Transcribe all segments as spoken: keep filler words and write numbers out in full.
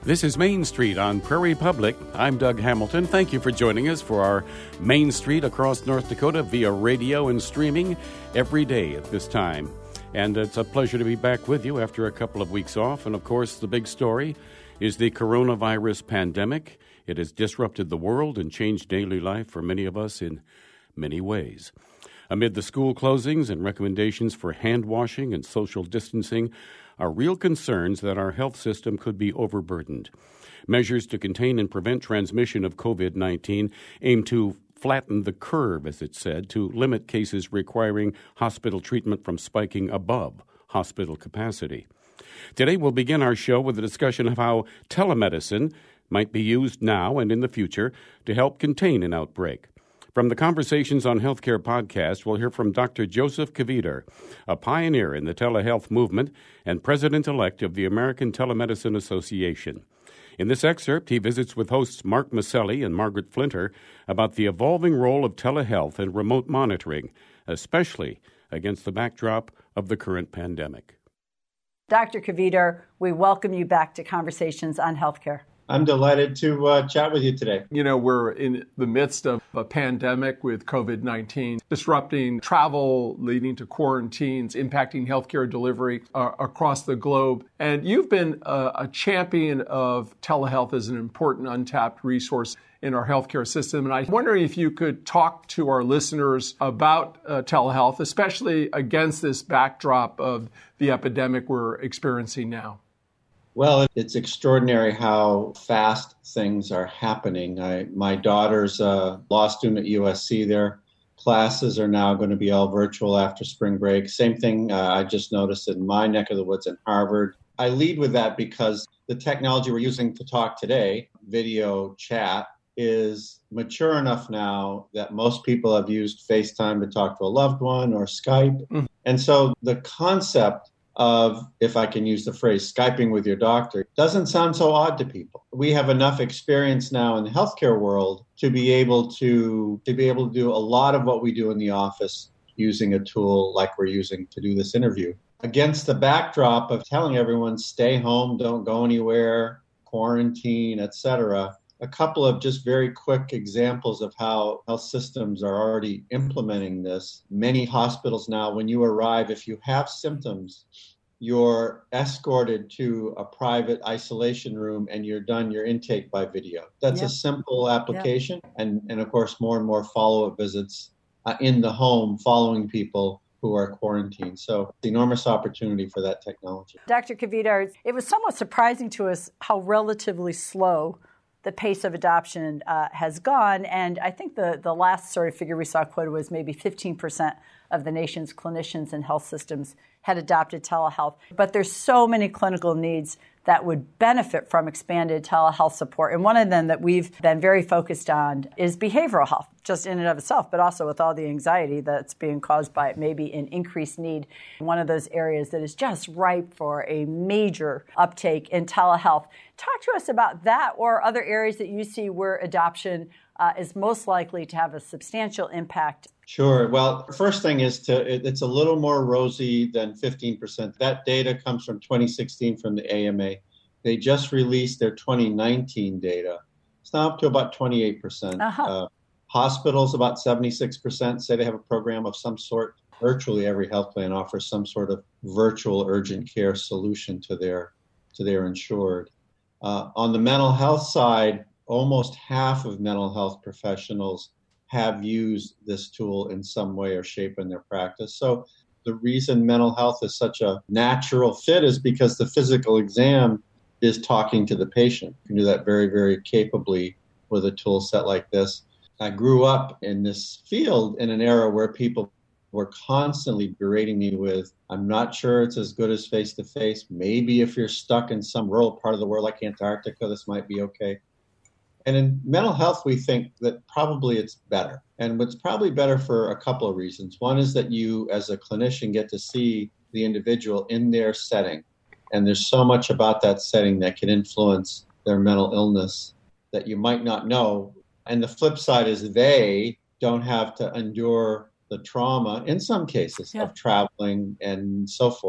This is Main Street on Prairie Public. I'm Doug Hamilton. Thank you for joining us for our Main Street across North Dakota via radio and streaming every day at this time. And it's a pleasure to be back with you after a couple of weeks off. And of course, the big story is the coronavirus pandemic. It has disrupted the world and changed daily life for many of us in many ways. Amid the school closings and recommendations for hand washing and social distancing are real concerns that our health system could be overburdened. Measures to contain and prevent transmission of covid nineteen aim to flatten the curve, as it said, to limit cases requiring hospital treatment from spiking above hospital capacity. Today we'll begin our show with a discussion of how telemedicine might be used now and in the future to help contain an outbreak. From the Conversations on Healthcare podcast, we'll hear from Doctor Joseph Kvedar, a pioneer in the telehealth movement and president-elect of the American Telemedicine Association. In this excerpt, he visits with hosts Mark Maselli and Margaret Flinter about the evolving role of telehealth and remote monitoring, especially against the backdrop of the current pandemic. Doctor Kvedar, we welcome you back to Conversations on Healthcare. I'm delighted to uh, chat with you today. You know, we're in the midst of a pandemic with covid nineteen, disrupting travel, leading to quarantines, impacting healthcare delivery uh, across the globe. And you've been a, a champion of telehealth as an important untapped resource in our healthcare system. And I'm wondering if you could talk to our listeners about uh, telehealth, especially against this backdrop of the epidemic we're experiencing now. Well, it's extraordinary how fast things are happening. I, my daughter's a law student at U S C. Their classes are now going to be all virtual after spring break. Same thing uh, I just noticed in my neck of the woods in Harvard. I lead with that because the technology we're using to talk today, video chat, is mature enough now that most people have used FaceTime to talk to a loved one or Skype. Mm-hmm. And so the concept of, if I can use the phrase, Skyping with your doctor, doesn't sound so odd to people. We have enough experience now in the healthcare world to be able to, to be able to do a lot of what we do in the office using a tool like we're using to do this interview. Against the backdrop of telling everyone, stay home, don't go anywhere, quarantine, et cetera, a couple of just very quick examples of how health systems are already implementing this. Many hospitals now, when you arrive, if you have symptoms, you're escorted to a private isolation room and you're done your intake by video. That's yep. a simple application. Yep. And, and of course, more and more follow-up visits uh, in the home following people who are quarantined. So enormous opportunity for that technology. Doctor Kvedar, it was somewhat surprising to us how relatively slow the pace of adoption uh, has gone. And I think the, the last sort of figure we saw quoted was maybe fifteen percent of the nation's clinicians and health systems had adopted telehealth. But there's so many clinical needs that would benefit from expanded telehealth support. And one of them that we've been very focused on is behavioral health, just in and of itself, but also with all the anxiety that's being caused by it, maybe an increased need. One of those areas that is just ripe for a major uptake in telehealth. Talk to us about that or other areas that you see where adoption uh, is most likely to have a substantial impact. Sure. Well, first thing is to it, it's a little more rosy than fifteen percent. That data comes from twenty sixteen from the A M A. They just released their twenty nineteen data. It's now up to about twenty-eight percent. Uh-huh. Uh, hospitals, about seventy-six percent, say they have a program of some sort. Virtually every health plan offers some sort of virtual urgent care solution to their to their insured. Uh, on the mental health side, almost half of mental health professionals have used this tool in some way or shape in their practice. So the reason mental health is such a natural fit is because the physical exam is talking to the patient. You can do that very, very capably with a tool set like this. I grew up in this field in an era where people were constantly berating me with, I'm not sure it's as good as face-to-face. Maybe if you're stuck in some rural part of the world like Antarctica, this might be okay. And in mental health, we think that probably it's better. And it's probably better for a couple of reasons. One is that you, as a clinician, get to see the individual in their setting. And there's so much about that setting that can influence their mental illness that you might not know. And the flip side is they don't have to endure the trauma, in some cases, yeah. of traveling and so forth.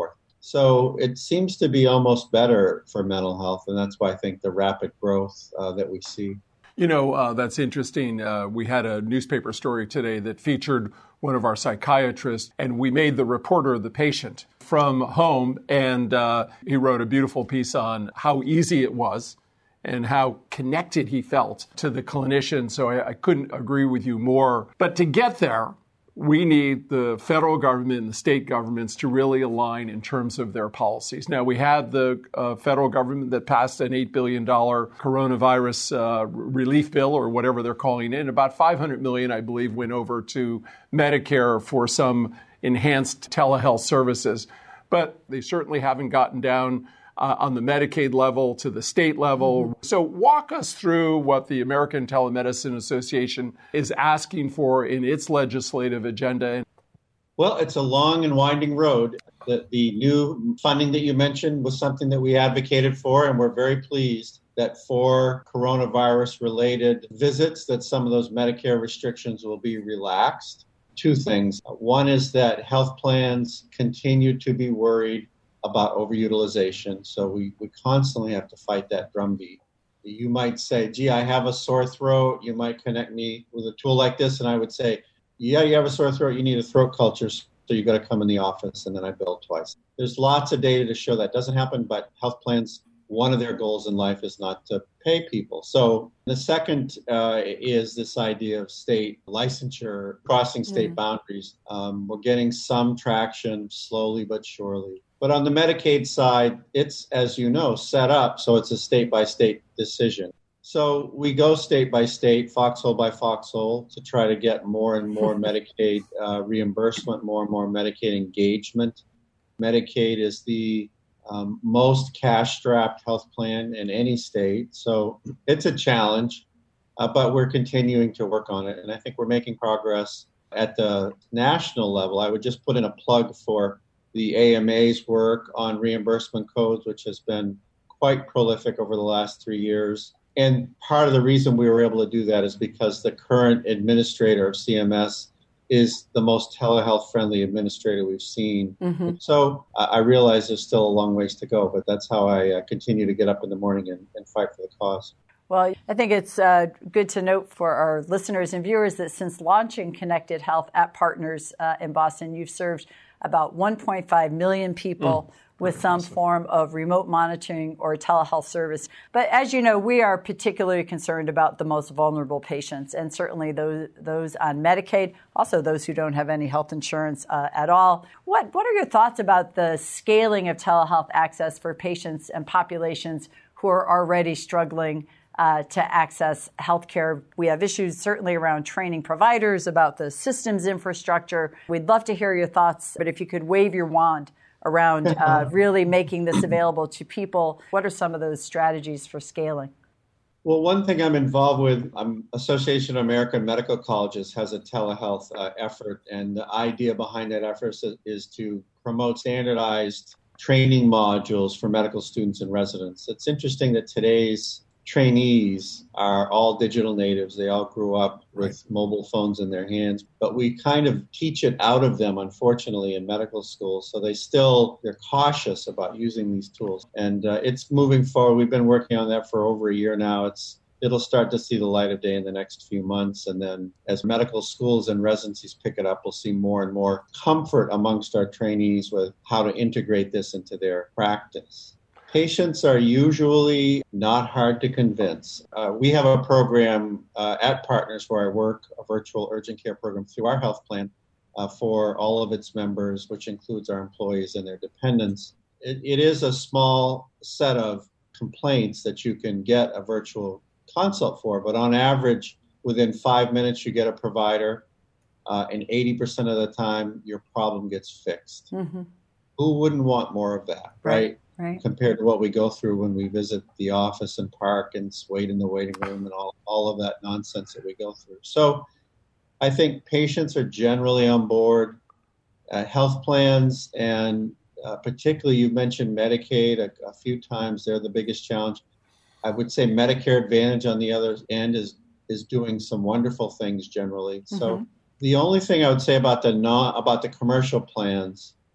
So it seems to be almost better for mental health, and that's why I think the rapid growth uh, that we see. You know, uh, that's interesting. Uh, we had a newspaper story today that featured one of our psychiatrists, and we made the reporter the patient from home, and uh, he wrote a beautiful piece on how easy it was and how connected he felt to the clinician. So I, I couldn't agree with you more. But to get there, we need the federal government and the state governments to really align in terms of their policies. Now, we had the uh, federal government that passed an eight billion dollars coronavirus uh, relief bill, or whatever they're calling it. About five hundred million dollars, I believe, went over to Medicare for some enhanced telehealth services. But they certainly haven't gotten down Uh, on the Medicaid level to the state level. Mm-hmm. So walk us through what the American Telemedicine Association is asking for in its legislative agenda. Well, it's a long and winding road. The, the new funding that you mentioned was something that we advocated for, and we're very pleased that for coronavirus-related visits, that some of those Medicare restrictions will be relaxed. Two things. One is that health plans continue to be worried about overutilization. So we, we constantly have to fight that drumbeat. You might say, gee, I have a sore throat. You might connect me with a tool like this. And I would say, yeah, you have a sore throat. You need a throat culture. So you got to come in the office. And then I bill twice. There's lots of data to show that doesn't happen, but health plans, one of their goals in life is not to pay people. So the second uh, is this idea of state licensure, crossing state mm. boundaries. Um, we're getting some traction slowly but surely. But on the Medicaid side, it's, as you know, set up so it's a state-by-state decision. So we go state by state, foxhole by foxhole, to try to get more and more Medicaid uh, reimbursement, more and more Medicaid engagement. Medicaid is the um, most cash-strapped health plan in any state. So it's a challenge, uh, but we're continuing to work on it. And I think we're making progress at the national level. I would just put in a plug for the A M A's work on reimbursement codes, which has been quite prolific over the last three years. And part of the reason we were able to do that is because the current administrator of C M S is the most telehealth-friendly administrator we've seen. Mm-hmm. So uh, I realize there's still a long ways to go, but that's how I uh, continue to get up in the morning and, and fight for the cause. Well, I think it's uh, good to note for our listeners and viewers that since launching Connected Health at Partners uh, in Boston, you've served about one point five million people mm. with some form of remote monitoring or telehealth service. But as you know, we are particularly concerned about the most vulnerable patients, and certainly those those on Medicaid, also those who don't have any health insurance uh, at all. What what are your thoughts about the scaling of telehealth access for patients and populations who are already struggling Uh, to access healthcare? We have issues certainly around training providers about the systems infrastructure. We'd love to hear your thoughts, but if you could wave your wand around uh, really making this available to people, what are some of those strategies for scaling? Well, one thing I'm involved with, um, Association of American Medical Colleges has a telehealth uh, effort, and the idea behind that effort is, is to promote standardized training modules for medical students and residents. It's interesting that today's trainees are all digital natives. They all grew up with mobile phones in their hands, but we kind of teach it out of them, unfortunately, in medical school. So they still, they're cautious about using these tools. And uh, it's moving forward. We've been working on that for over a year now. It's It'll start to see the light of day in the next few months. And then as medical schools and residencies pick it up, we'll see more and more comfort amongst our trainees with how to integrate this into their practice. Patients are usually not hard to convince. Uh, we have a program uh, at Partners where I work, a virtual urgent care program through our health plan uh, for all of its members, which includes our employees and their dependents. It, it is a small set of complaints that you can get a virtual consult for, but on average, within five minutes, you get a provider, uh, and eighty percent of the time, your problem gets fixed. Mm-hmm. Who wouldn't want more of that, right? right? Right. Compared to what we go through when we visit the office and park and wait in the waiting room and all, all of that nonsense that we go through. So I think patients are generally on board. Uh, health plans, and uh, particularly you mentioned Medicaid a, a few times, they're the biggest challenge. I would say Medicare Advantage on the other end is, is doing some wonderful things generally. Mm-hmm. So the only thing I would say about the non, about the commercial plans,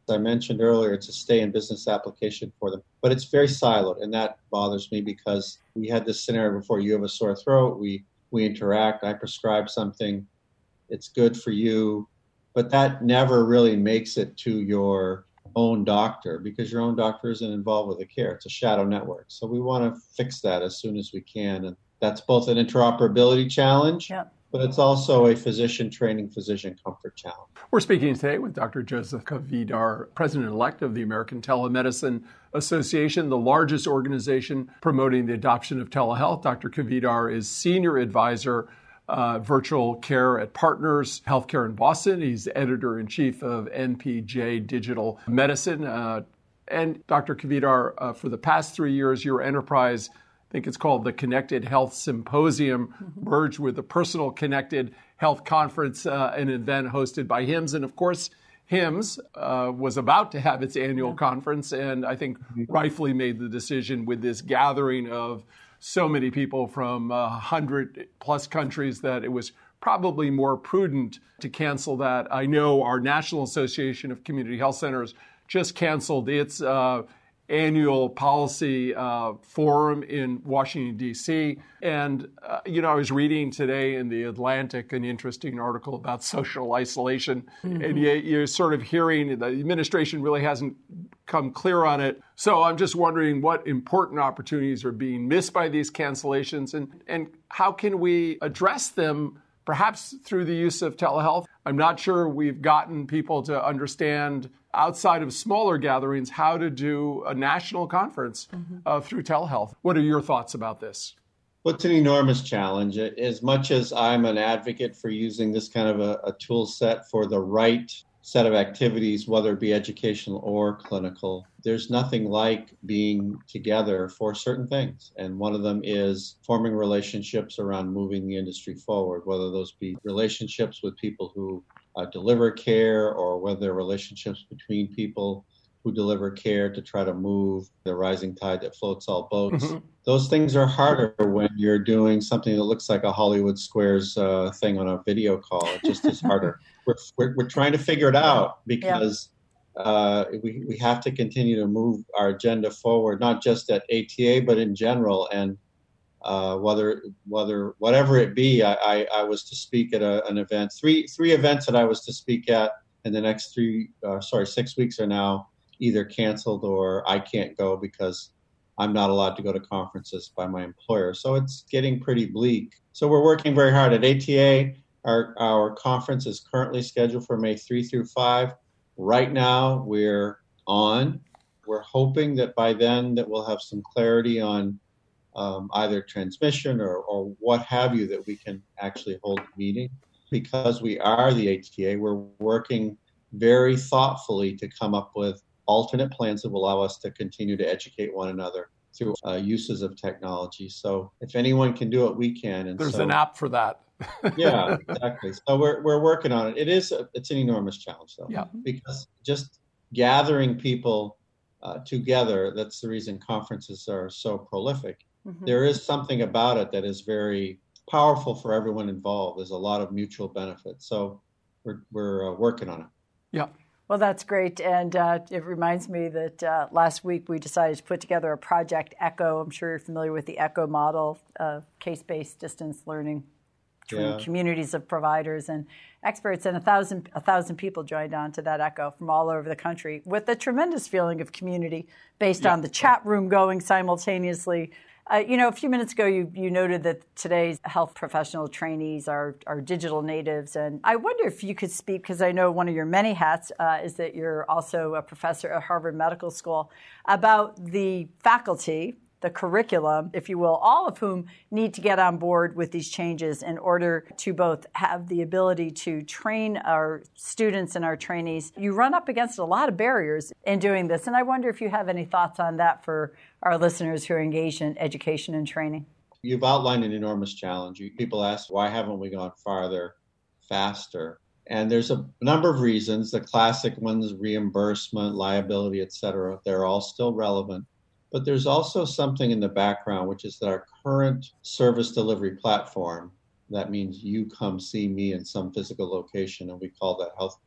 I mentioned earlier, it's a stay in business application for them, but it's very siloed, and that bothers me because we had this scenario before. You have a sore throat, we we interact, I prescribe something, it's good for you, but that never really makes it to your own doctor because your own doctor isn't involved with the care. It's a shadow network. So we want to fix that as soon as we can, and that's both an interoperability challenge, yeah. but it's also a physician training, physician comfort challenge. We're speaking today with Doctor Joseph Kvedar, President-elect of the American Telemedicine Association, the largest organization promoting the adoption of telehealth. Doctor Kvedar is Senior Advisor, uh, Virtual Care at Partners Healthcare in Boston. He's Editor-in-Chief of N P J Digital Medicine. Uh, and Doctor Kvedar, uh, for the past three years, your enterprise, I think it's called the Connected Health Symposium, mm-hmm. merged with the Personal Connected Health Conference, uh, an event hosted by HIMSS. And of course, HIMSS uh, was about to have its annual yeah. conference, and I think rightfully made the decision with this gathering of so many people from uh, one hundred plus countries that it was probably more prudent to cancel that. I know our National Association of Community Health Centers just canceled its uh, annual policy uh, forum in Washington, D C. And, uh, you know, I was reading today in The Atlantic an interesting article about social isolation. Mm-hmm. And you, you're sort of hearing the administration really hasn't come clear on it. So I'm just wondering what important opportunities are being missed by these cancellations, and, and how can we address them perhaps through the use of telehealth. I'm not sure we've gotten people to understand outside of smaller gatherings how to do a national conference mm-hmm. uh, through telehealth. What are your thoughts about this? Well, it's an enormous challenge. As much as I'm an advocate for using this kind of a, a tool set for the right set of activities, whether it be educational or clinical, there's nothing like being together for certain things. And one of them is forming relationships around moving the industry forward, whether those be relationships with people who uh, deliver care, or whether they're relationships between people who deliver care to try to move the rising tide that floats all boats. Mm-hmm. Those things are harder when you're doing something that looks like a Hollywood Squares uh, thing on a video call. It just is harder. We're, we're, we're trying to figure it out because yeah. uh, we, we have to continue to move our agenda forward, not just at A T A, but in general. And uh, whether whether whatever it be, I, I, I was to speak at a, an event, three three events that I was to speak at in the next three, uh, sorry, six weeks are now either canceled or I can't go because I'm not allowed to go to conferences by my employer. So it's getting pretty bleak. So we're working very hard at A T A. Our, our conference is currently scheduled for May third through fifth. Right now, we're on. We're hoping that by then that we'll have some clarity on um, either transmission or, or what have you, that we can actually hold a meeting. Because we are the A T A, we're working very thoughtfully to come up with alternate plans that will allow us to continue to educate one another through uh, uses of technology. So if anyone can do it, we can. And there's so, an app for that. yeah, exactly. So we're we're working on it. It is a, it's an enormous challenge, though, yeah. because just gathering people uh, together. That's the reason conferences are so prolific. Mm-hmm. There is something about it that is very powerful for everyone involved. There's a lot of mutual benefit. So we're we're uh, working on it. Yeah. Well, that's great. And uh, it reminds me that uh, last week we decided to put together a Project Echo. I'm sure you're familiar with the Echo model, uh, case-based distance learning between yeah. communities of providers and experts. And a thousand, a thousand people joined on to that Echo from all over the country with a tremendous feeling of community based yeah. on the chat room going simultaneously. Uh, you know, a few minutes ago, you, you noted that today's health professional trainees are, are digital natives. And I wonder if you could speak, because I know one of your many hats uh, is that you're also a professor at Harvard Medical School, about the faculty, the curriculum, if you will, all of whom need to get on board with these changes in order to both have the ability to train our students and our trainees. You run up against a lot of barriers in doing this, and I wonder if you have any thoughts on that for our listeners who are engaged in education and training. You've outlined an enormous challenge. People ask, why haven't we gone farther, faster? And there's a number of reasons. The classic ones, reimbursement, liability, et cetera, they're all still relevant. But there's also something in the background, which is that our current service delivery platform, that means you come see me in some physical location, and we call that healthcare,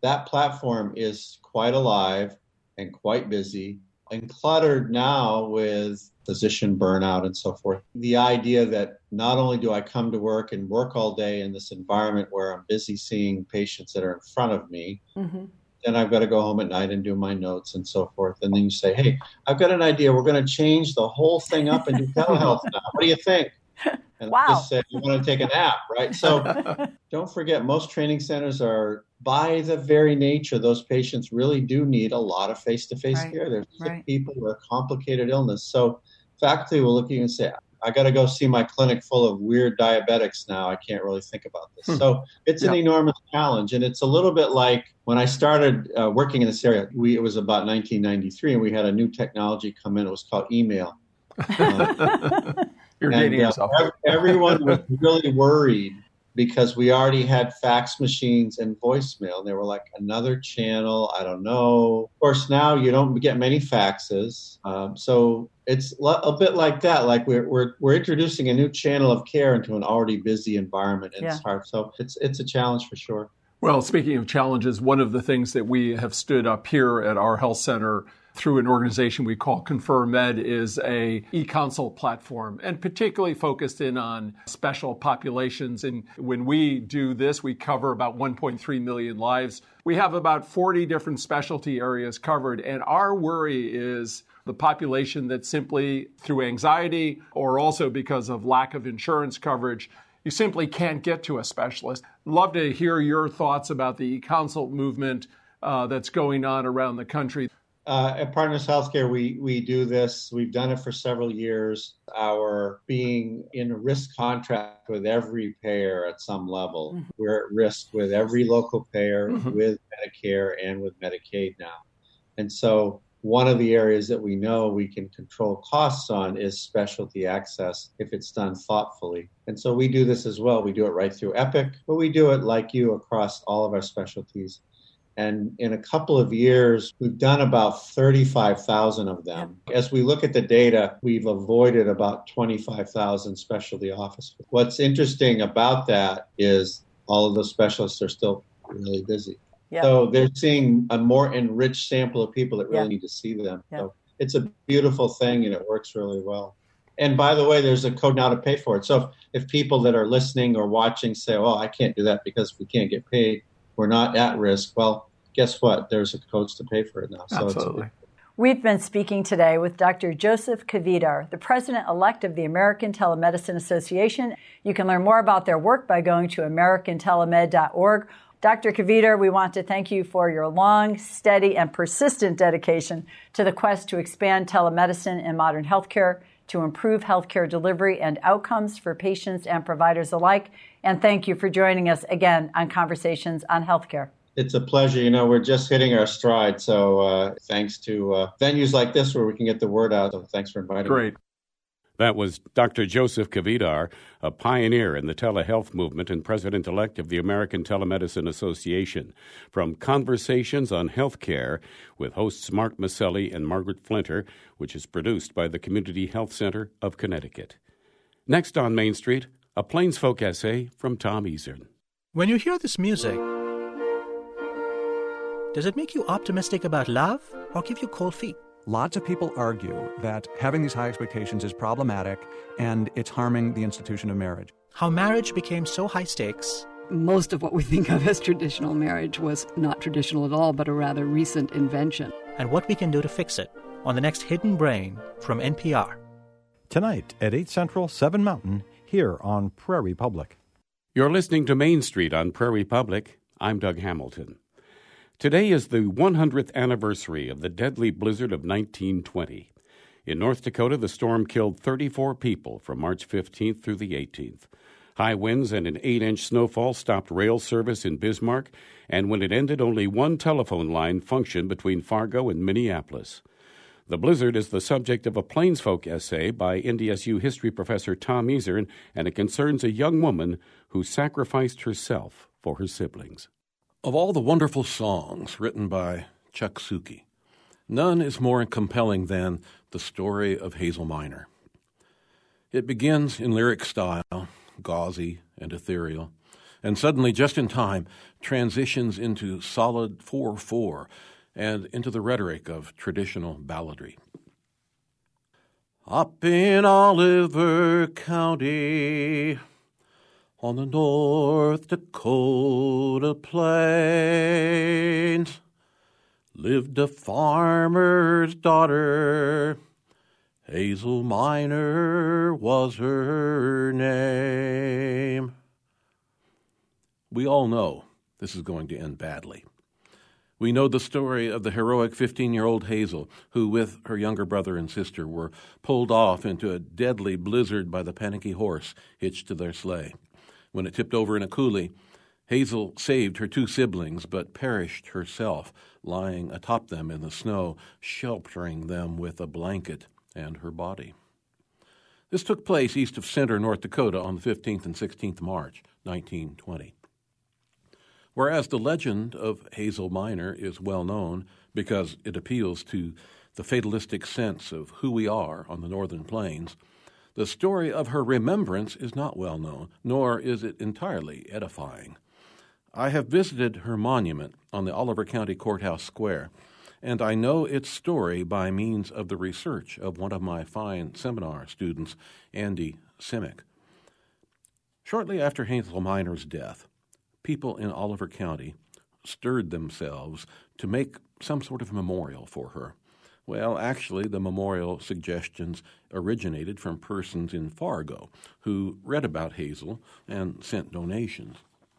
that platform is quite alive and quite busy and cluttered now with physician burnout and so forth. The idea that not only do I come to work and work all day in this environment where I'm busy seeing patients that are in front of me, mm-hmm. then I've got to go home at night and do my notes and so forth. And then you say, hey, I've got an idea. We're going to change the whole thing up and do telehealth now. What do you think? And wow. I just said, you want to take a nap, right? So don't forget, most training centers are, by the very nature, those patients really do need a lot of face-to-face right. care. They're sick right. people with complicated illness. So faculty will look at you and say, I got to go see my clinic full of weird diabetics now. I can't really think about this. Hmm. So it's an yeah. enormous challenge. And it's a little bit like when I started uh, working in this area, we, it was about nineteen ninety-three, and we had a new technology come in. It was called email. Um, You're and, dating uh, yourself. Everyone was really worried because we already had fax machines and voicemail. They were like, another channel, I don't know. Of course, now you don't get many faxes. Um, so it's a bit like that. Like we're, we're we're introducing a new channel of care into an already busy environment, and yeah. it's hard. So it's it's a challenge for sure. Well, speaking of challenges, one of the things that we have stood up here at our health center through an organization we call ConferMed is a e-consult platform, and particularly focused in on special populations. And when we do this, we cover about one point three million lives. We have about forty different specialty areas covered, and our worry is the population that simply through anxiety or also because of lack of insurance coverage, you simply can't get to a specialist. Love to hear your thoughts about the e-consult movement uh, that's going on around the country. Uh, at Partners Healthcare, we we do this. We've done it for several years. Our being in a risk contract with every payer at some level. Mm-hmm. We're at risk with every local payer, mm-hmm. with Medicare and with Medicaid now. And so one of the areas that we know we can control costs on is specialty access if it's done thoughtfully. And so we do this as well. We do it right through Epic, but we do it like you across all of our specialties. And in a couple of years, we've done about thirty-five thousand of them. As we look at the data, we've avoided about twenty-five thousand specialty offices. What's interesting about that is all of those specialists are still really busy. Yeah. So they're seeing a more enriched sample of people that really yeah. need to see them. Yeah. So it's a beautiful thing, and it works really well. And by the way, there's a code now to pay for it. So if, if people that are listening or watching say, oh, I can't do that because we can't get paid, we're not at risk. Well, guess what? There's a codes to pay for it now. So Absolutely. It's We've been speaking today with Doctor Joseph Kvedar, the president-elect of the American Telemedicine Association. You can learn more about their work by going to american telemed dot org. Doctor Kvedar, we want to thank you for your long, steady, and persistent dedication to the quest to expand telemedicine in modern healthcare, to improve healthcare delivery and outcomes for patients and providers alike. And thank you for joining us again on Conversations on Healthcare. It's a pleasure. You know, we're just hitting our stride. So uh, thanks to uh, venues like this where we can get the word out. So thanks for inviting Great. me. That was Doctor Joseph Kvedar, a pioneer in the telehealth movement and president-elect of the American Telemedicine Association. From Conversations on Healthcare with hosts Mark Maselli and Margaret Flinter, which is produced by the Community Health Center of Connecticut. Next on Main Street, a Plains Folk essay from Tom Easern. When you hear this music, does it make you optimistic about love or give you cold feet? Lots of people argue that having these high expectations is problematic and it's harming the institution of marriage. How marriage became so high stakes. Most of what we think of as traditional marriage was not traditional at all, but a rather recent invention. And what we can do to fix it on the next Hidden Brain from N P R. Tonight at eight Central, seven Mountain, here on Prairie Public. You're listening to Main Street on Prairie Public. I'm Doug Hamilton. Today is the one hundredth anniversary of the deadly blizzard of nineteen twenty. In North Dakota, the storm killed thirty-four people from March fifteenth through the eighteenth. High winds and an eight-inch snowfall stopped rail service in Bismarck, and when it ended, only one telephone line functioned between Fargo and Minneapolis. The blizzard is the subject of a Plains Folk essay by N D S U history professor Tom Easern, and it concerns a young woman who sacrificed herself for her siblings. Of all the wonderful songs written by Chuck Suki, none is more compelling than the story of Hazel Minor. It begins in lyric style, gauzy and ethereal, and suddenly, just in time, transitions into solid four four and into the rhetoric of traditional balladry. Up in Oliver County, on the North Dakota plains, lived a farmer's daughter. Hazel Miner was her name. We all know this is going to end badly. We know the story of the heroic fifteen-year-old Hazel, who with her younger brother and sister were pulled off into a deadly blizzard by the panicky horse hitched to their sleigh. When it tipped over in a coulee, Hazel saved her two siblings but perished herself, lying atop them in the snow, sheltering them with a blanket and her body. This took place east of Center, North Dakota on the fifteenth and sixteenth of March, nineteen twenty. Whereas the legend of Hazel Miner is well known because it appeals to the fatalistic sense of who we are on the northern plains, the story of her remembrance is not well known, nor is it entirely edifying. I have visited her monument on the Oliver County Courthouse Square, and I know its story by means of the research of one of my fine seminar students, Andy Simic. Shortly after Hazel Miner's death, people in Oliver County stirred themselves to make some sort of memorial for her. Well, actually, the memorial suggestions originated from persons in Fargo who read about Hazel and sent donations.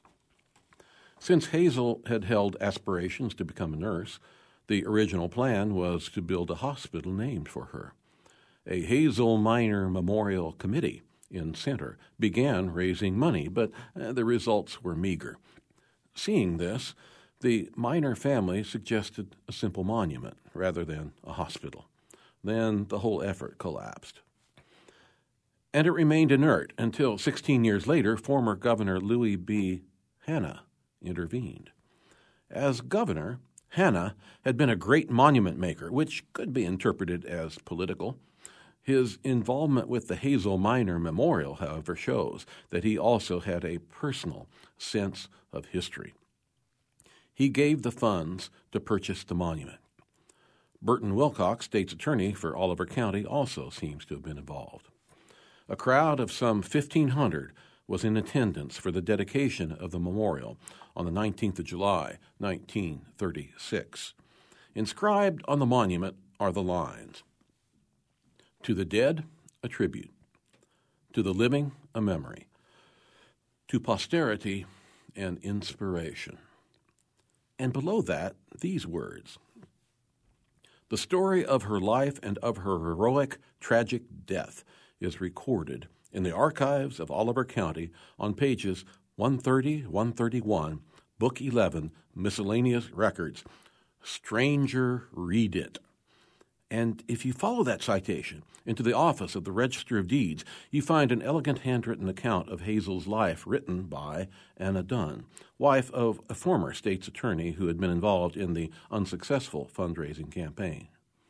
Since Hazel had held aspirations to become a nurse, the original plan was to build a hospital named for her. A Hazel Miner Memorial Committee in Center began raising money, but uh, the results were meager. Seeing this, the Miner family suggested a simple monument rather than a hospital. Then the whole effort collapsed. And it remained inert until sixteen years later, former Governor Louis B. Hanna intervened. As governor, Hanna had been a great monument maker, which could be interpreted as political. His involvement with the Hazel Miner Memorial, however, shows that he also had a personal sense of history. He gave the funds to purchase the monument. Burton Wilcox, state's attorney for Oliver County, also seems to have been involved. A crowd of some fifteen hundred was in attendance for the dedication of the memorial on the nineteenth of July, nineteen thirty-six. Inscribed on the monument are the lines, "To the dead, a tribute. To the living, a memory. To posterity, an inspiration." And below that, these words, "The story of her life and of her heroic, tragic death is recorded in the archives of Oliver County on pages one thirty, one thirty-one, Book eleven, Miscellaneous Records. Stranger read it." And if you follow that citation into the office of the Register of Deeds, you find an elegant handwritten account of Hazel's life written by Anna Dunn, wife of a former state's attorney who had been involved in the unsuccessful fundraising campaign.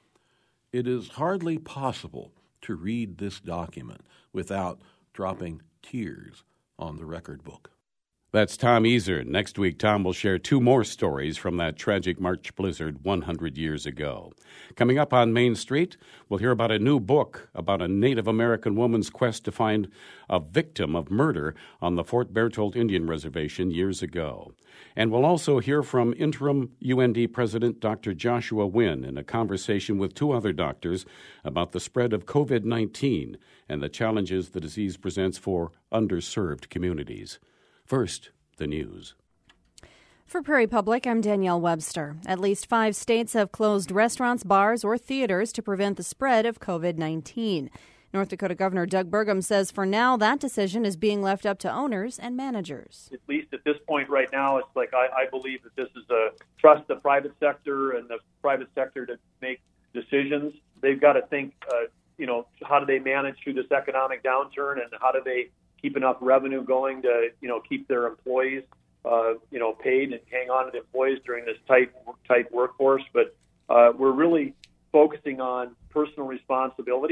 It is hardly possible to read this document without dropping tears on the record book. That's Tom Easer. Next week, Tom will share two more stories from that tragic March blizzard one hundred years ago. Coming up on Main Street, we'll hear about a new book about a Native American woman's quest to find a victim of murder on the Fort Berthold Indian Reservation years ago. And we'll also hear from interim U N D President Doctor Joshua Wynn in a conversation with two other doctors about the spread of covid nineteen and the challenges the disease presents for underserved communities. First, the news. For Prairie Public, I'm Danielle Webster. At least five states have closed restaurants, bars, or theaters to prevent the spread of covid nineteen. North Dakota Governor Doug Burgum says for now that decision is being left up to owners and managers. At least at this point right now, it's like I, I believe that this is a trust the private sector and the private sector to make decisions. They've got to think, uh, you know, how do they manage through this economic downturn and how do they keep enough revenue going to, you know, keep their employees, uh, you know, paid and hang on to the employees during this tight, tight workforce. But uh, we're really focusing on personal responsibility.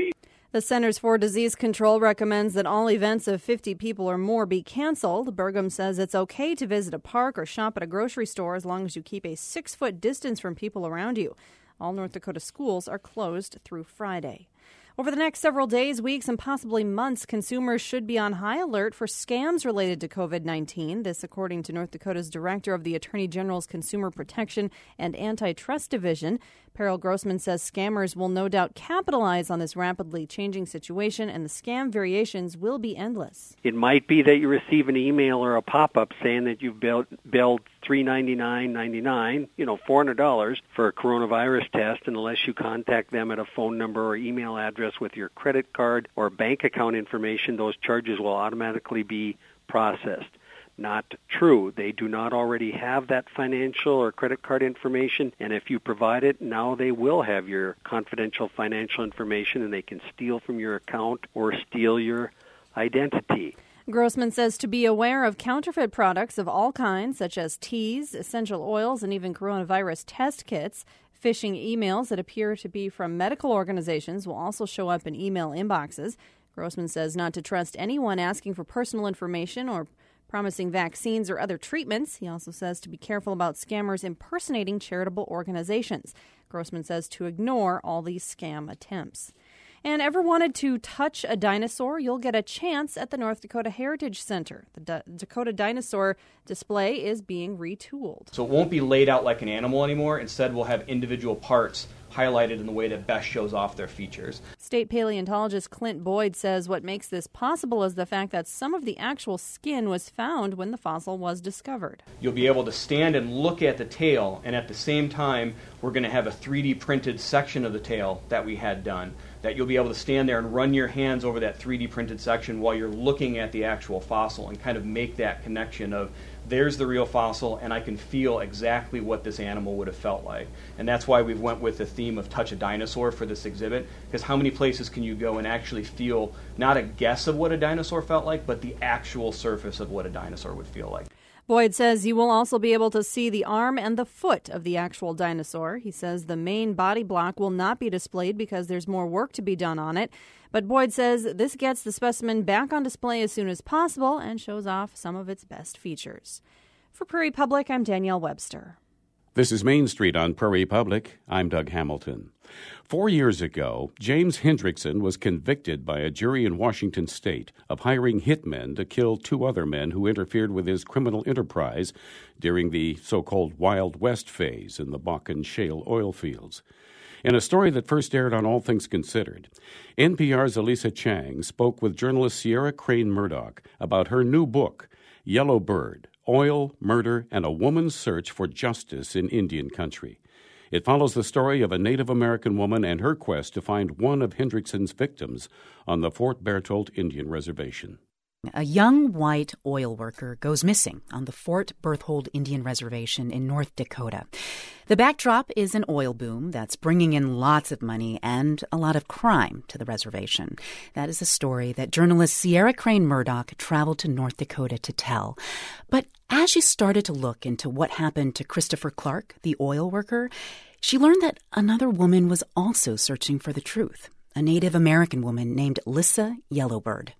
The Centers for Disease Control recommends that all events of fifty people or more be canceled. Burgum says it's okay to visit a park or shop at a grocery store as long as you keep a six-foot distance from people around you. All North Dakota schools are closed through Friday. Over the next several days, weeks, and possibly months, consumers should be on high alert for scams related to COVID nineteen. This, according to North Dakota's Director of the Attorney General's Consumer Protection and Antitrust Division. Peril Grossman says scammers will no doubt capitalize on this rapidly changing situation, and the scam variations will be endless. It might be that you receive an email or a pop-up saying that you've billed, billed three hundred ninety-nine dollars and ninety-nine cents, you know, four hundred dollars for a coronavirus test, and unless you contact them at a phone number or email address with your credit card or bank account information, those charges will automatically be processed. Not true. They do not already have that financial or credit card information, and if you provide it, now they will have your confidential financial information, and they can steal from your account or steal your identity. Grossman says to be aware of counterfeit products of all kinds, such as teas, essential oils, and even coronavirus test kits. Phishing emails that appear to be from medical organizations will also show up in email inboxes. Grossman says not to trust anyone asking for personal information or promising vaccines or other treatments. He also says to be careful about scammers impersonating charitable organizations. Grossman says to ignore all these scam attempts. And ever wanted to touch a dinosaur? You'll get a chance at the North Dakota Heritage Center. The D- Dakota Dinosaur display is being retooled. So it won't be laid out like an animal anymore. Instead, we'll have individual parts highlighted in the way that best shows off their features. State paleontologist Clint Boyd says what makes this possible is the fact that some of the actual skin was found when the fossil was discovered. You'll be able to stand and look at the tail, and at the same time, we're going to have a three D printed section of the tail that we had done, that you'll be able to stand there and run your hands over that three D printed section while you're looking at the actual fossil and kind of make that connection of there's the real fossil, and I can feel exactly what this animal would have felt like. And that's why we went with the theme of Touch a Dinosaur for this exhibit, because how many places can you go and actually feel not a guess of what a dinosaur felt like, but the actual surface of what a dinosaur would feel like. Boyd says you will also be able to see the arm and the foot of the actual dinosaur. He says the main body block will not be displayed because there's more work to be done on it. But Boyd says this gets the specimen back on display as soon as possible and shows off some of its best features. For Prairie Public, I'm Danielle Webster. This is Main Street on Prairie Public. I'm Doug Hamilton. Four years ago, James Hendrickson was convicted by a jury in Washington state of hiring hitmen to kill two other men who interfered with his criminal enterprise during the so-called Wild West phase in the Bakken shale oil fields. In a story that first aired on All Things Considered, N P R's Elisa Chang spoke with journalist Sierra Crane Murdoch about her new book, Yellow Bird, Oil, Murder, and a Woman's Search for Justice in Indian Country. It follows the story of a Native American woman and her quest to find one of Hendrickson's victims on the Fort Berthold Indian Reservation. A young white oil worker goes missing on the Fort Berthold Indian Reservation in North Dakota. The backdrop is an oil boom that's bringing in lots of money and a lot of crime to the reservation. That is a story that journalist Sierra Crane Murdoch traveled to North Dakota to tell. But as she started to look into what happened to Christopher Clark, the oil worker, she learned that another woman was also searching for the truth, a Native American woman named Lissa Yellowbird.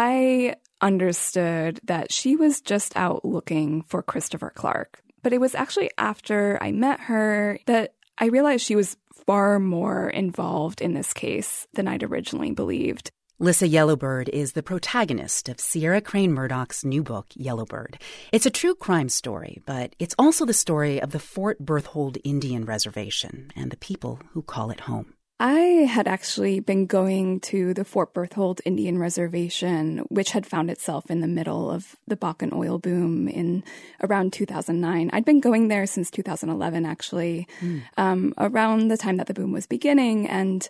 I understood that she was just out looking for Christopher Clark. But it was actually after I met her that I realized she was far more involved in this case than I'd originally believed. Lissa Yellowbird is the protagonist of Sierra Crane Murdoch's new book, Yellowbird. It's a true crime story, but it's also the story of the Fort Berthold Indian Reservation and the people who call it home. I had actually been going to the Fort Berthold Indian Reservation, which had found itself in the middle of the Bakken oil boom in around two thousand nine. I'd been going there since two thousand eleven, actually, mm. um, around the time that the boom was beginning, and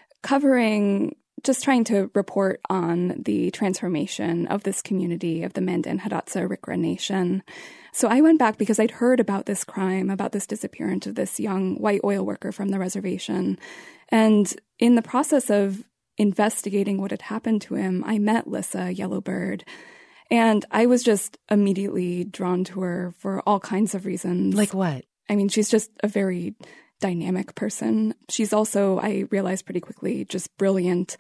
covering, just trying to report on the transformation of this community of the Mandan Hidatsa Rikra Nation. So I went back because I'd heard about this crime, about this disappearance of this young white oil worker from the reservation. And in the process of investigating what had happened to him, I met Lissa Yellowbird. And I was just immediately drawn to her for all kinds of reasons. Like what? I mean, she's just a very dynamic person. She's also, I realized pretty quickly, just brilliant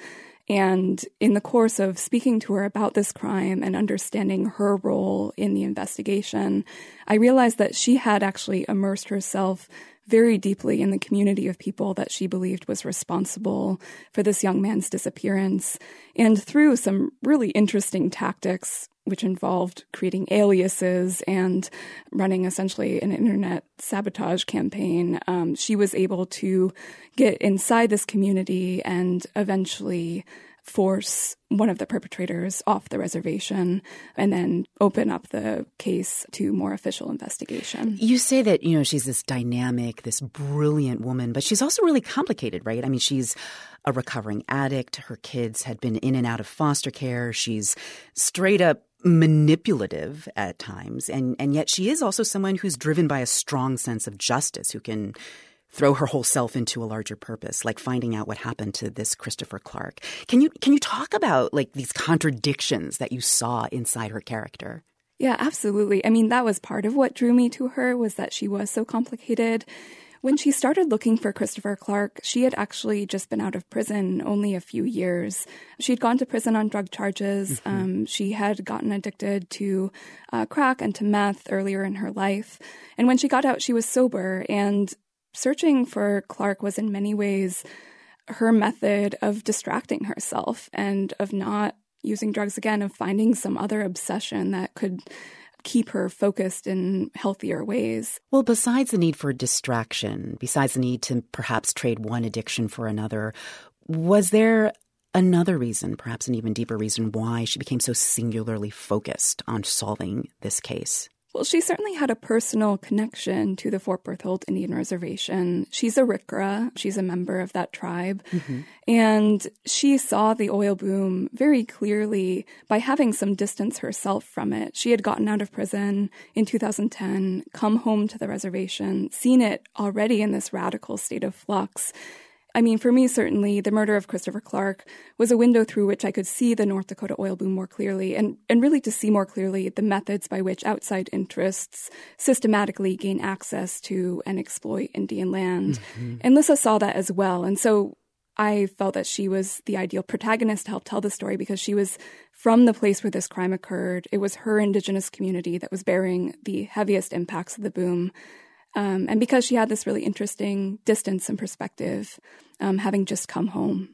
And in the course of speaking to her about this crime and understanding her role in the investigation, I realized that she had actually immersed herself very deeply in the community of people that she believed was responsible for this young man's disappearance. And through some really interesting tactics, which involved creating aliases and running essentially an internet sabotage campaign, um, she was able to get inside this community and eventually force one of the perpetrators off the reservation and then open up the case to more official investigation. You say that, you know, she's this dynamic, this brilliant woman, but she's also really complicated, right? I mean, she's a recovering addict. Her kids had been in and out of foster care. She's straight up manipulative at times. And, and yet she is also someone who's driven by a strong sense of justice, who can throw her whole self into a larger purpose, like finding out what happened to this Christopher Clark. Can you can you talk about like these contradictions that you saw inside her character? Yeah, absolutely. I mean, that was part of what drew me to her, was that she was so complicated. When she started looking for Christopher Clark, she had actually just been out of prison only a few years. She'd gone to prison on drug charges. Mm-hmm. Um, she had gotten addicted to uh, crack and to meth earlier in her life. And when she got out, she was sober. And searching for Clark was in many ways her method of distracting herself and of not using drugs again, of finding some other obsession that could keep her focused in healthier ways. Well, besides the need for distraction, besides the need to perhaps trade one addiction for another, was there another reason, perhaps an even deeper reason, why she became so singularly focused on solving this case? Well, she certainly had a personal connection to the Fort Berthold Indian Reservation. She's a Rikra. She's a member of that tribe. Mm-hmm. And she saw the oil boom very clearly by having some distance herself from it. She had gotten out of prison in two thousand ten, come home to the reservation, seen it already in this radical state of flux. I mean, for me, certainly, the murder of Christopher Clark was a window through which I could see the North Dakota oil boom more clearly, and, and really to see more clearly the methods by which outside interests systematically gain access to and exploit Indian land. Mm-hmm. And Lissa saw that as well. And so I felt that she was the ideal protagonist to help tell the story, because she was from the place where this crime occurred. It was her Indigenous community that was bearing the heaviest impacts of the boom. Um, and because she had this really interesting distance and perspective, um, having just come home.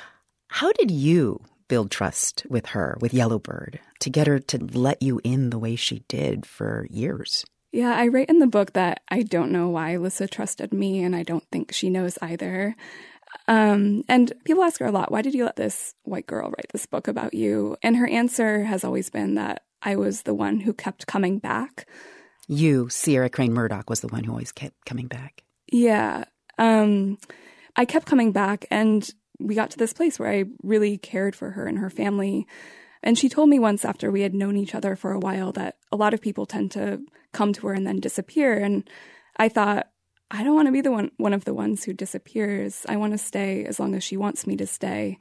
How did you build trust with her, with Yellowbird, to get her to let you in the way she did for years? Yeah, I write in the book that I don't know why Lissa trusted me, and I don't think she knows either. Um, and people ask her a lot, why did you let this white girl write this book about you? And her answer has always been that I was the one who kept coming back. You, Sierra Crane Murdoch, was the one who always kept coming back. Yeah. Um, I kept coming back, and we got to this place where I really cared for her and her family. And she told me once, after we had known each other for a while, that a lot of people tend to come to her and then disappear. And I thought, I don't want to be the one, one of the ones who disappears. I want to stay as long as she wants me to stay.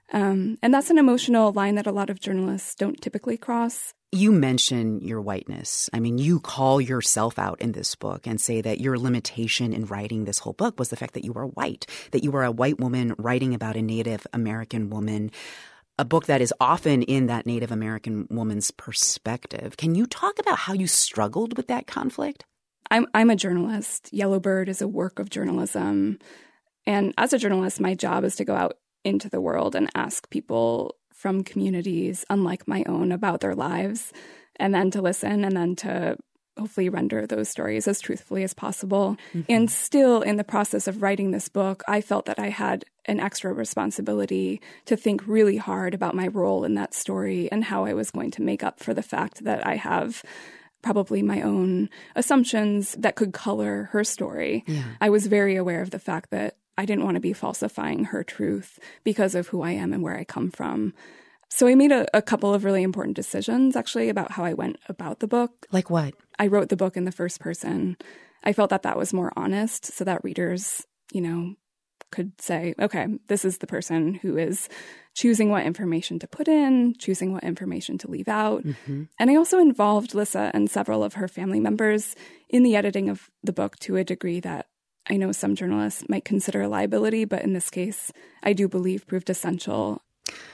Um, and that's an emotional line that a lot of journalists don't typically cross. You mention your whiteness. I mean, you call yourself out in this book and say that your limitation in writing this whole book was the fact that you were white, that you were a white woman writing about a Native American woman, a book that is often in that Native American woman's perspective. Can you talk about how you struggled with that conflict? I'm I'm a journalist. Yellowbird is a work of journalism. And as a journalist, my job is to go out into the world and ask people from communities unlike my own about their lives, and then to listen, and then to hopefully render those stories as truthfully as possible. Mm-hmm. And still, in the process of writing this book, I felt that I had an extra responsibility to think really hard about my role in that story and how I was going to make up for the fact that I have probably my own assumptions that could color her story. Yeah. I was very aware of the fact that I didn't want to be falsifying her truth because of who I am and where I come from. So I made a, a couple of really important decisions, actually, about how I went about the book. Like what? I wrote the book in the first person. I felt that that was more honest, so that readers, you know, could say, okay, this is the person who is choosing what information to put in, choosing what information to leave out. Mm-hmm. And I also involved Lissa and several of her family members in the editing of the book to a degree that I know some journalists might consider a liability, but in this case, I do believe proved essential.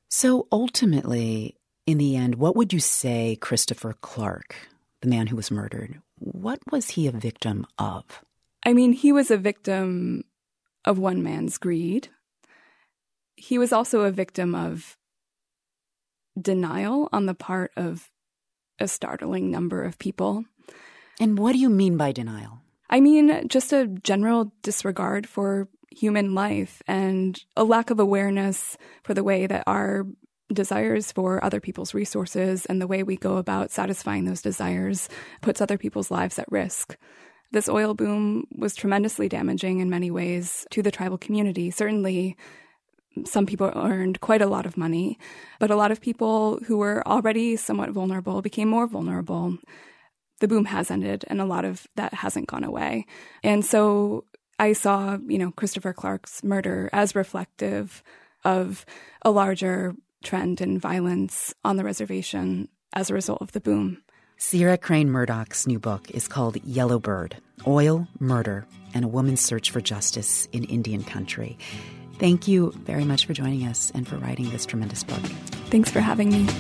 So ultimately, in the end, what would you say Christopher Clark, the man who was murdered, what was he a victim of? I mean, he was a victim of one man's greed. He was also a victim of denial on the part of a startling number of people. And what do you mean by denial? I mean, just a general disregard for human life and a lack of awareness for the way that our desires for other people's resources and the way we go about satisfying those desires puts other people's lives at risk. This oil boom was tremendously damaging in many ways to the tribal community. Certainly, some people earned quite a lot of money, but a lot of people who were already somewhat vulnerable became more vulnerable. The boom has ended, and a lot of that hasn't gone away. And so I saw, you know, Christopher Clark's murder as reflective of a larger trend in violence on the reservation as a result of the boom. Sierra Crane Murdoch's new book is called Yellow Bird, Oil, Murder, and a Woman's Search for Justice in Indian Country. Thank you very much for joining us and for writing this tremendous book. Thanks for having me.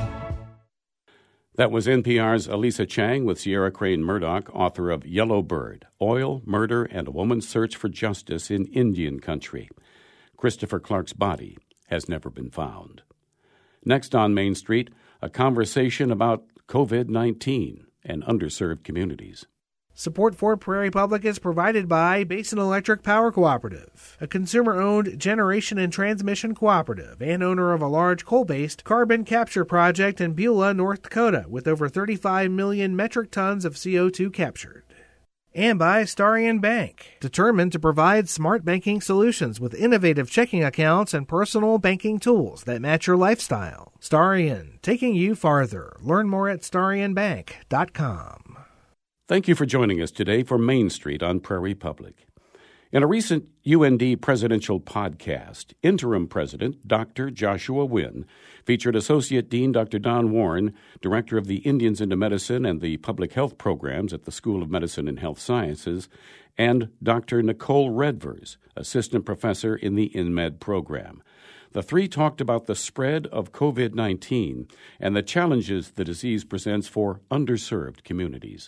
That was N P R's Elisa Chang with Sierra Crane Murdoch, author of Yellow Bird, Oil, Murder, and a Woman's Search for Justice in Indian Country. Christopher Clark's body has never been found. Next on Main Street, a conversation about COVID nineteen and underserved communities. Support for Prairie Public is provided by Basin Electric Power Cooperative, a consumer-owned generation and transmission cooperative and owner of a large coal-based carbon capture project in Beulah, North Dakota, with over thirty-five million metric tons of C O two captured. And by Starion Bank, determined to provide smart banking solutions with innovative checking accounts and personal banking tools that match your lifestyle. Starion, taking you farther. Learn more at starion bank dot com. Thank you for joining us today for Main Street on Prairie Public. In a recent U N D presidential podcast, interim president Doctor Joshua Wynn featured Associate Dean Doctor Don Warren, Director of the Indians into Medicine and the Public Health Programs at the School of Medicine and Health Sciences, and Doctor Nicole Redvers, Assistant Professor in the InMed program. The three talked about the spread of COVID nineteen and the challenges the disease presents for underserved communities.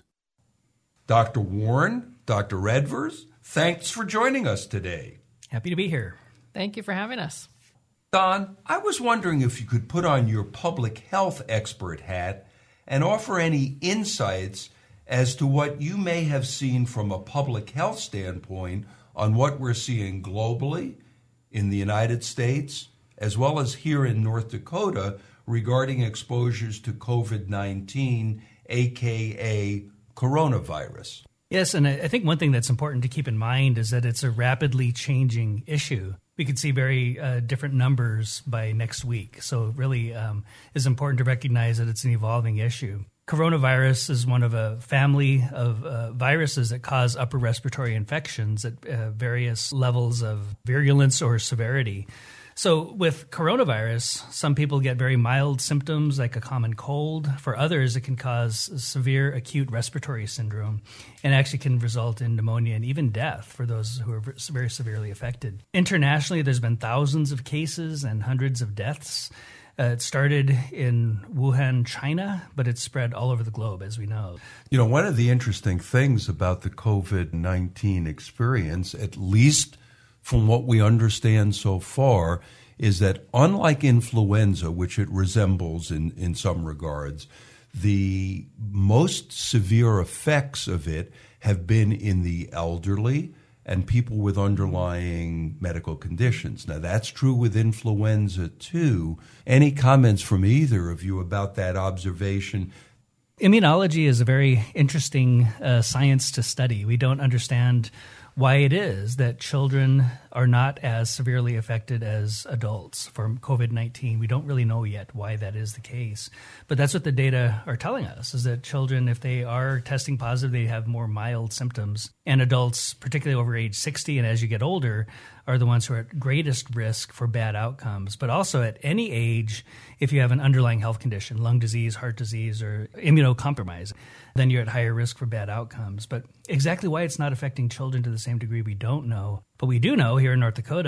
Doctor Warren, Doctor Redvers, thanks for joining us today. Happy to be here. Thank you for having us. Don, I was wondering if you could put on your public health expert hat and offer any insights as to what you may have seen from a public health standpoint on what we're seeing globally in the United States, as well as here in North Dakota, regarding exposures to COVID nineteen, a k a coronavirus. Yes, and I think one thing that's important to keep in mind is that it's a rapidly changing issue. We could see very uh, different numbers by next week. So it really um, is important to recognize that it's an evolving issue. Coronavirus is one of a family of uh, viruses that cause upper respiratory infections at uh, various levels of virulence or severity. So with coronavirus, some people get very mild symptoms like a common cold. For others, it can cause severe acute respiratory syndrome and actually can result in pneumonia and even death for those who are very severely affected. Internationally, there's been thousands of cases and hundreds of deaths. Uh, it started in Wuhan, China, but it's spread all over the globe, as we know. You know, one of the interesting things about the COVID nineteen experience, at least from what we understand so far, is that unlike influenza, which it resembles in, in some regards, the most severe effects of it have been in the elderly and people with underlying medical conditions. Now, that's true with influenza, too. Any comments from either of you about that observation? Immunology is a very interesting uh, science to study. We don't understand why it is that children are not as severely affected as adults from COVID nineteen. We don't really know yet why that is the case. But that's what the data are telling us, is that children, if they are testing positive, they have more mild symptoms. And adults, particularly over age sixty and as you get older, are the ones who are at greatest risk for bad outcomes. But also at any age, if you have an underlying health condition, lung disease, heart disease, or immunocompromised, then you're at higher risk for bad outcomes. But exactly why it's not affecting children to the same degree, we don't know. But we do know here in North Dakota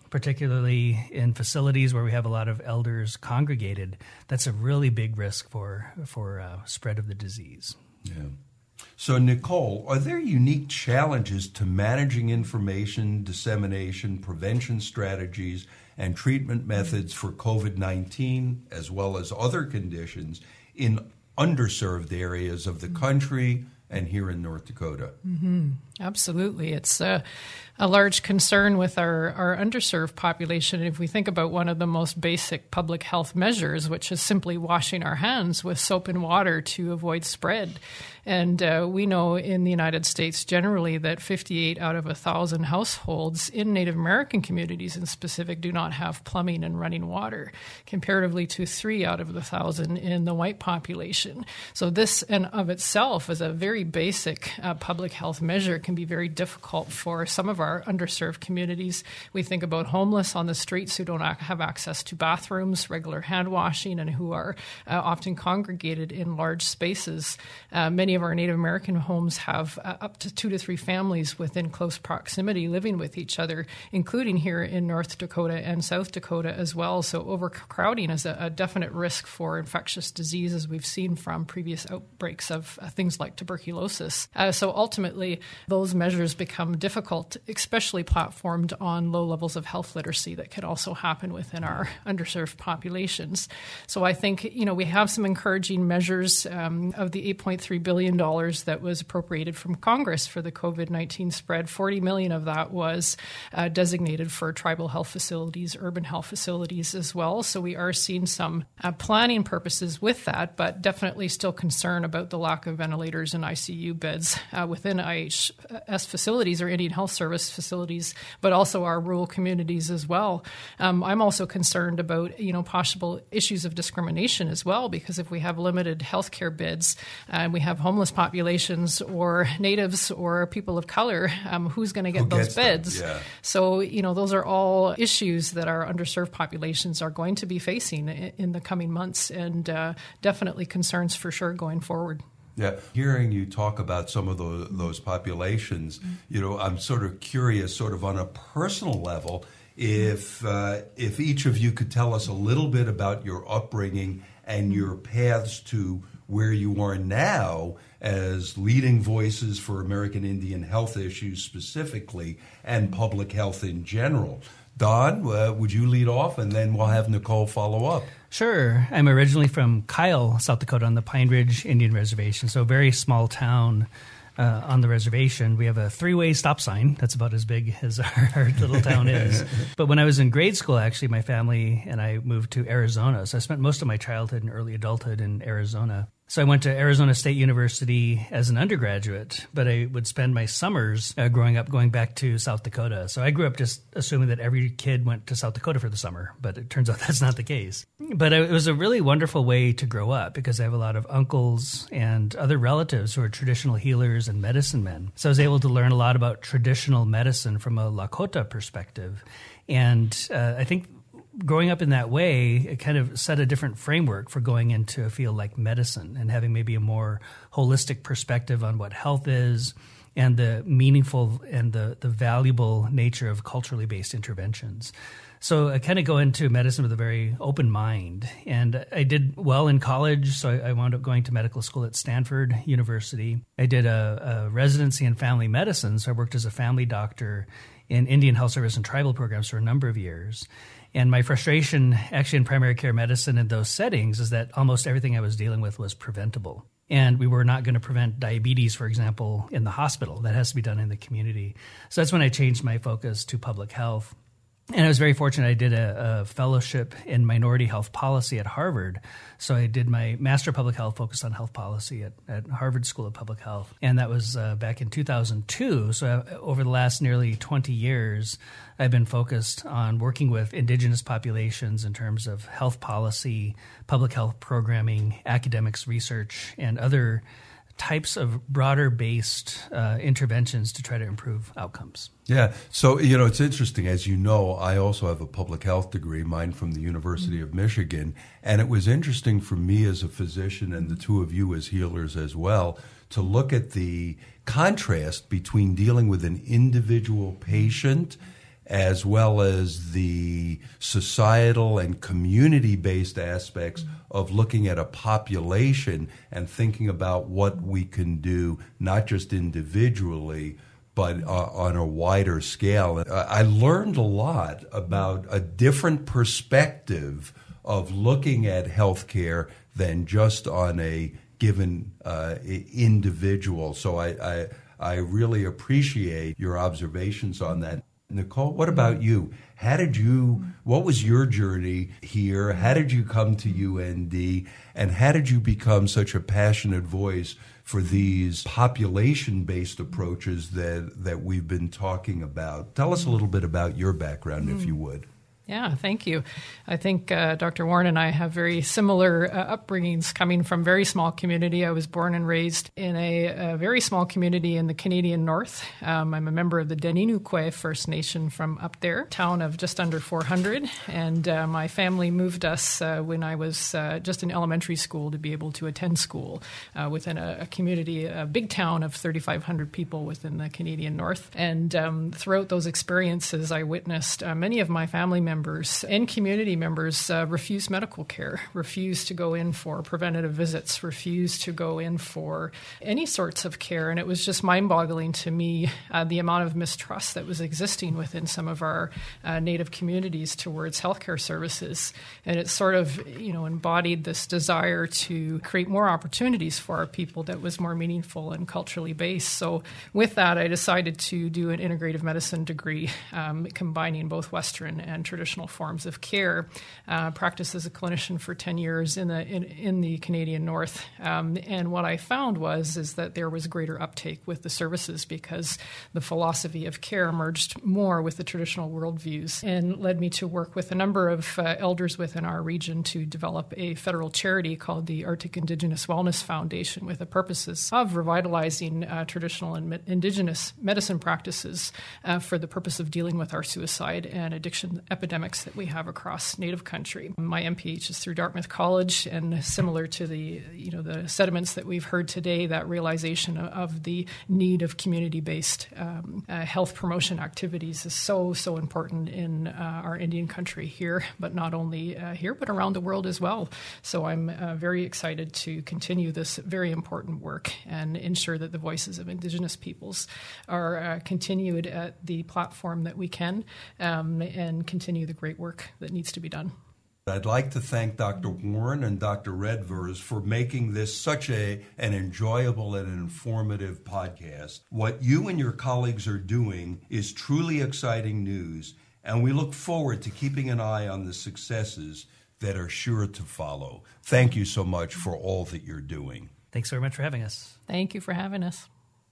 particularly in facilities where we have a lot of elders congregated. That's a really big risk for, for uh, spread of the disease. Yeah. So, Nicole, are there unique challenges to managing information dissemination, prevention strategies, and treatment methods for COVID nineteen, as well as other conditions, in underserved areas of the country and here in North Dakota? Mm-hmm. Absolutely. It's a, a large concern with our, our underserved population. If we think about one of the most basic public health measures, which is simply washing our hands with soap and water to avoid spread. And uh, we know in the United States generally that fifty-eight out of one thousand households in Native American communities in specific do not have plumbing and running water, comparatively to three out of the one thousand in the white population. So this in of itself is a very basic uh, public health measure. It can be very difficult for some of our underserved communities. We think about homeless on the streets who don't have access to bathrooms, regular hand washing, and who are uh, often congregated in large spaces. Uh, many of our Native American homes have uh, up to two to three families within close proximity living with each other, including here in North Dakota and South Dakota as well. So overcrowding is a, a definite risk for infectious disease, as we've seen from previous outbreaks of uh, things like tuberculosis. Uh, so ultimately, those measures become difficult, especially platformed on low levels of health literacy that can also happen within our underserved populations. So I think, you know, we have some encouraging measures um, of the eight point three billion dollars that was appropriated from Congress for the COVID nineteen spread. forty million dollars of that was uh, designated for tribal health facilities, urban health facilities as well. So we are seeing some uh, planning purposes with that, but definitely still concern about the lack of ventilators and I C U beds uh, within I H S facilities or Indian Health Service facilities, but also our rural communities as well. Um, I'm also concerned about, you know, possible issues of discrimination as well, because if we have limited healthcare beds and we have homeless populations or natives or people of color, um, who's going to get Who those beds? Yeah. So, you know, those are all issues that our underserved populations are going to be facing in, in the coming months, and uh, definitely concerns for sure going forward. Yeah, hearing you talk about some of those, those populations, you know, I'm sort of curious, sort of on a personal level, if uh, if each of you could tell us a little bit about your upbringing and your paths to where you are now as leading voices for American Indian health issues specifically and public health in general. Don, uh, would you lead off, and then we'll have Nicole follow up? Sure. I'm originally from Kyle, South Dakota, on the Pine Ridge Indian Reservation, so a very small town uh, on the reservation. We have a three-way stop sign. That's about as big as our, our little town is. But when I was in grade school, actually, my family and I moved to Arizona, so I spent most of my childhood and early adulthood in Arizona. So I went to Arizona State University as an undergraduate, but I would spend my summers uh, growing up going back to South Dakota. So I grew up just assuming that every kid went to South Dakota for the summer, but it turns out that's not the case. But it was a really wonderful way to grow up because I have a lot of uncles and other relatives who are traditional healers and medicine men. So I was able to learn a lot about traditional medicine from a Lakota perspective. And uh, I think growing up in that way, it kind of set a different framework for going into a field like medicine and having maybe a more holistic perspective on what health is and the meaningful and the, the valuable nature of culturally based interventions. So I kind of go into medicine with a very open mind. And I did well in college, so I wound up going to medical school at Stanford University. I did a, a residency in family medicine, so I worked as a family doctor in Indian Health Service and tribal programs for a number of years. And my frustration actually in primary care medicine in those settings is that almost everything I was dealing with was preventable. And we were not going to prevent diabetes, for example, in the hospital. That has to be done in the community. So that's when I changed my focus to public health. And I was very fortunate. I did a, a fellowship in minority health policy at Harvard. So I did my Master of Public Health focused on health policy at, at Harvard School of Public Health. And that was uh, back in two thousand two. So I, over the last nearly twenty years, I've been focused on working with indigenous populations in terms of health policy, public health programming, academics, research, and other types of broader-based uh, interventions to try to improve outcomes. Yeah. So, you know, it's interesting. As you know, I also have a public health degree, mine from the University of Michigan. And it was interesting for me as a physician and the two of you as healers as well to look at the contrast between dealing with an individual patient as well as the societal and community-based aspects of looking at a population and thinking about what we can do, not just individually, but uh, on a wider scale. Uh, I learned a lot about a different perspective of looking at healthcare than just on a given uh, individual. So I, I I really appreciate your observations on that. Nicole, what about you? How did you, what was your journey here? How did you come to U N D? And how did you become such a passionate voice for these population-based approaches that, that we've been talking about? Tell us a little bit about your background, mm. if you would. Yeah, thank you. I think uh, Doctor Warren and I have very similar uh, upbringings coming from very small community. I was born and raised in a, a very small community in the Canadian North. Um, I'm a member of the Deninuque First Nation from up there, town of just under four hundred. And uh, my family moved us uh, when I was uh, just in elementary school to be able to attend school uh, within a, a community, a big town of thirty-five hundred people within the Canadian North. And um, throughout those experiences, I witnessed uh, many of my family members members and community members uh, refuse medical care, refuse to go in for preventative visits, refuse to go in for any sorts of care. And it was just mind-boggling to me uh, the amount of mistrust that was existing within some of our uh, Native communities towards healthcare services. And it sort of, you know, embodied this desire to create more opportunities for our people that was more meaningful and culturally based. So with that, I decided to do an integrative medicine degree, um, combining both Western and traditional forms of care. Uh, practiced as a clinician for ten years in the in, in the Canadian North, um, and what I found was is that there was greater uptake with the services because the philosophy of care merged more with the traditional worldviews, and led me to work with a number of uh, elders within our region to develop a federal charity called the Arctic Indigenous Wellness Foundation, with the purposes of revitalizing uh, traditional and Indigenous medicine practices uh, for the purpose of dealing with our suicide and addiction epidemics that we have across Native country. My M P H is through Dartmouth College, and similar to the you know the sediments that we've heard today, that realization of the need of community-based um, uh, health promotion activities is so so important in uh, our Indian country here, but not only uh, here but around the world as well. So I'm uh, very excited to continue this very important work and ensure that the voices of Indigenous peoples are uh, continued at the platform that we can, um, and continue the great work that needs to be done. I'd like to thank Doctor Warren and Doctor Redvers for making this such a an enjoyable and informative podcast. What you and your colleagues are doing is truly exciting news, and we look forward to keeping an eye on the successes that are sure to follow. Thank you so much for all that you're doing. Thanks very much for having us. Thank you for having us.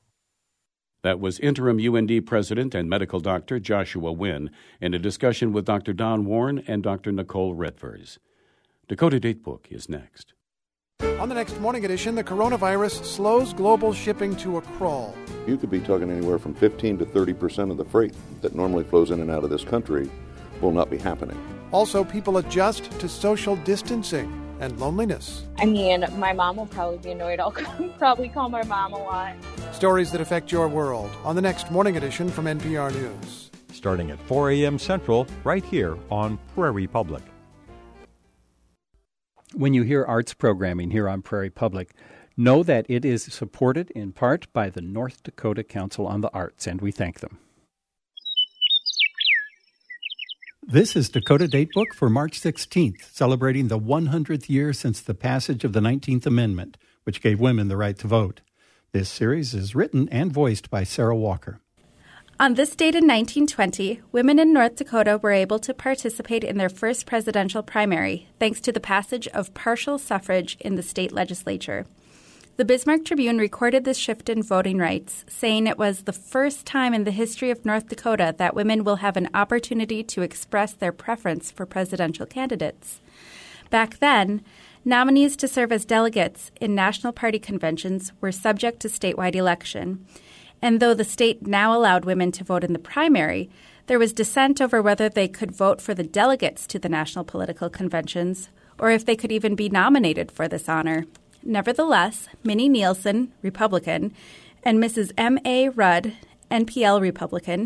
That was interim U N D President and medical doctor Joshua Wynn in a discussion with Doctor Don Warren and Doctor Nicole Redvers. Dakota Datebook is next. On the next morning edition, the coronavirus slows global shipping to a crawl. You could be talking anywhere from fifteen to thirty percent of the freight that normally flows in and out of this country will not be happening. Also, people adjust to social distancing and loneliness. I mean, my mom will probably be annoyed. I'll probably call my mom a lot. Stories that affect your world on the next morning edition from N P R News. Starting at four a.m. Central, right here on Prairie Public. When you hear arts programming here on Prairie Public, know that it is supported in part by the North Dakota Council on the Arts, and we thank them. This is Dakota Datebook for March sixteenth, celebrating the one hundredth year since the passage of the nineteenth Amendment, which gave women the right to vote. This series is written and voiced by Sarah Walker. On this date in nineteen twenty, women in North Dakota were able to participate in their first presidential primary, thanks to the passage of partial suffrage in the state legislature. The Bismarck Tribune recorded this shift in voting rights, saying it was the first time in the history of North Dakota that women will have an opportunity to express their preference for presidential candidates. Back then, nominees to serve as delegates in national party conventions were subject to statewide election. And though the state now allowed women to vote in the primary, there was dissent over whether they could vote for the delegates to the national political conventions, or if they could even be nominated for this honor. Nevertheless, Minnie Nielsen, Republican, and Missus M A. Rudd, N P L Republican,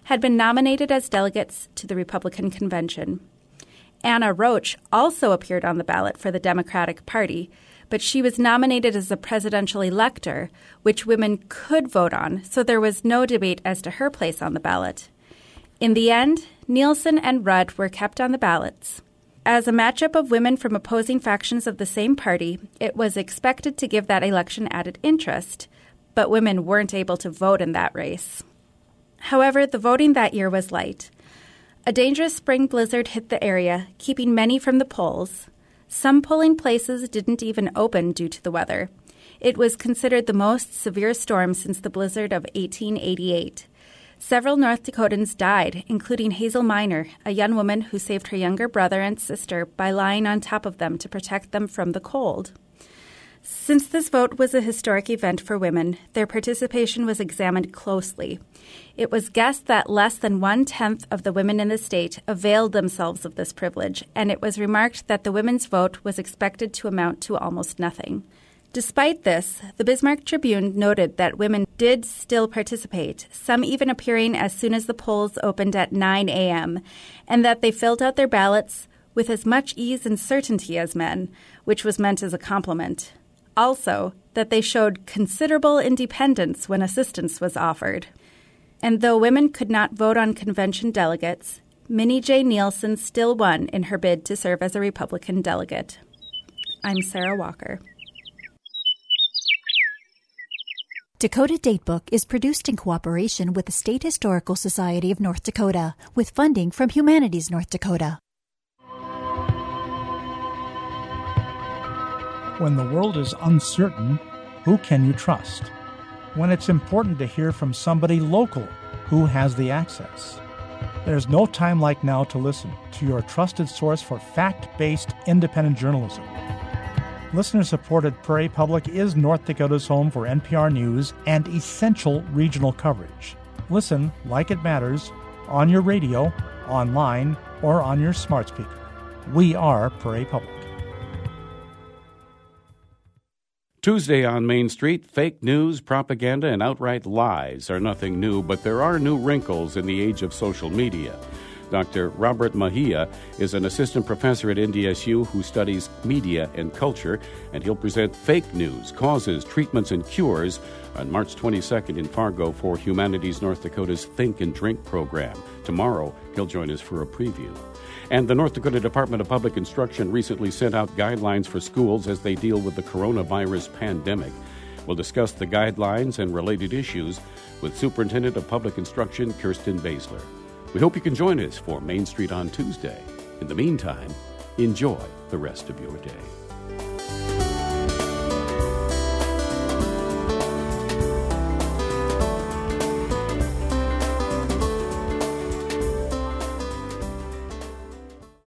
had been nominated as delegates to the Republican convention. Anna Roach also appeared on the ballot for the Democratic Party, but she was nominated as a presidential elector, which women could vote on, so there was no debate as to her place on the ballot. In the end, Nielsen and Rudd were kept on the ballots. As a matchup of women from opposing factions of the same party, it was expected to give that election added interest, but women weren't able to vote in that race. However, the voting that year was light. A dangerous spring blizzard hit the area, keeping many from the polls. Some polling places didn't even open due to the weather. It was considered the most severe storm since the blizzard of eighteen eighty-eight. Several North Dakotans died, including Hazel Miner, a young woman who saved her younger brother and sister by lying on top of them to protect them from the cold. Since this vote was a historic event for women, their participation was examined closely. It was guessed that less than one-tenth of the women in the state availed themselves of this privilege, and it was remarked that the women's vote was expected to amount to almost nothing. Despite this, the Bismarck Tribune noted that women did still participate, some even appearing as soon as the polls opened at nine a.m., and that they filled out their ballots with as much ease and certainty as men, which was meant as a compliment. Also, that they showed considerable independence when assistance was offered. And though women could not vote on convention delegates, Minnie J. Nielsen still won in her bid to serve as a Republican delegate. I'm Sarah Walker. Dakota Datebook is produced in cooperation with the State Historical Society of North Dakota, with funding from Humanities North Dakota. When the world is uncertain, who can you trust? When it's important to hear from somebody local who has the access. There's no time like now to listen to your trusted source for fact-based independent journalism. Listener-supported Prairie Public is North Dakota's home for N P R News and essential regional coverage. Listen like it matters on your radio, online, or on your smart speaker. We are Prairie Public. Tuesday on Main Street, fake news, propaganda, and outright lies are nothing new, but there are new wrinkles in the age of social media. Doctor Robert Mejia is an assistant professor at N D S U who studies media and culture, and he'll present Fake News, Causes, Treatments, and Cures on March twenty-second in Fargo for Humanities North Dakota's Think and Drink program. Tomorrow, he'll join us for a preview. And the North Dakota Department of Public Instruction recently sent out guidelines for schools as they deal with the coronavirus pandemic. We'll discuss the guidelines and related issues with Superintendent of Public Instruction Kirsten Basler. We hope you can join us for Main Street on Tuesday. In the meantime, enjoy the rest of your day.